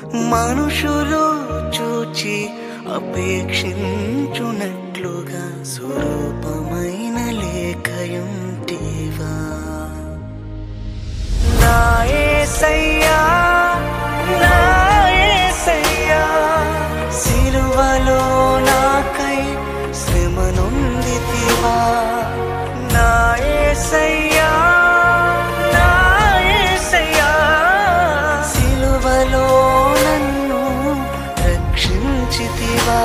మనుషులు చూచి అపేక్షించునట్లుగా స్వరూపమైన లేఖయుంటివా నా యేసయ్యా నా యేసయ్యా సిలువలో నాకై శ్రమ నొందితివా నా యేసయ్యా నా యేసయ్యా సిలువలో నన్ను రక్షించితివా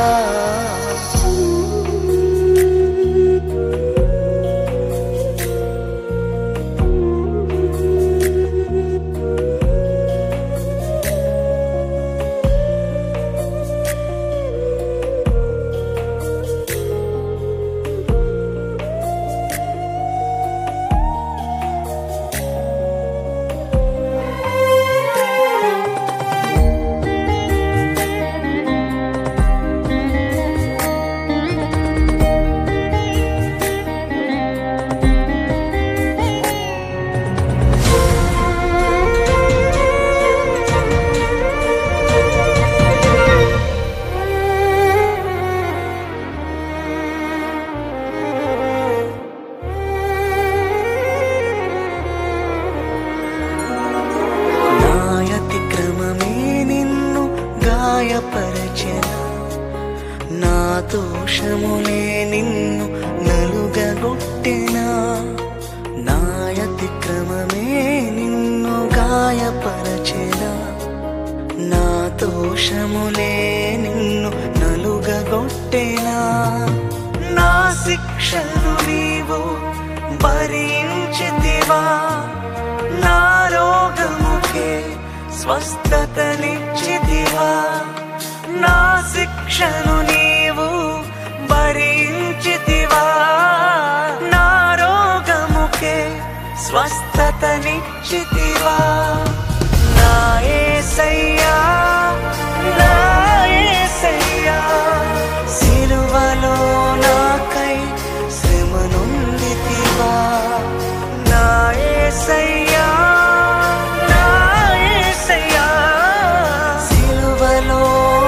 నా దోషములే నిన్ను నలుగగొట్టెనా నా అతిక్రమమే నిన్ను గాయపరచెనా నా దోషములే నిన్ను నలుగగొట్టెనా నా శిక్షను నీవు భరించితివా నా రోగముకే స్వస్థతనిచ్చితివా నా శిక్షను నీవు భరించితివా నా రోగముకే స్వస్థతనిచ్చితివా నా యేసయ్యా నా యేసయ్యా సిలువలో నాకై శ్రమ నొందితివా నా యేసయ్యా నా యేసయ్యా సిలువలో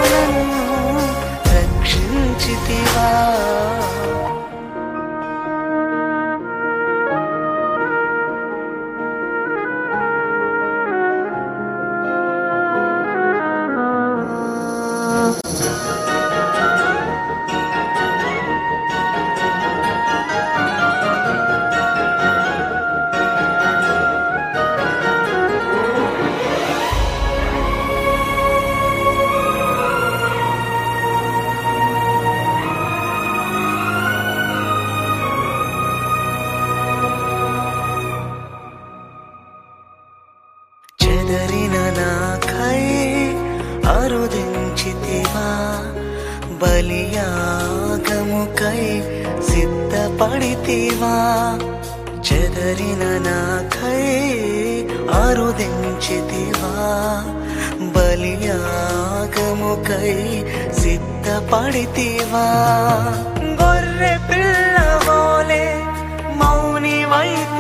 రక్షించితివా చెదరిన నాకై అరుదించితివా బలియాగముకై సిద్ధపడితివా చెదరిన నాకై అరుదించితివా బలియాగముకై సిద్ధపడితివా గొర్రె పిల్లవోలే మౌనివైతివా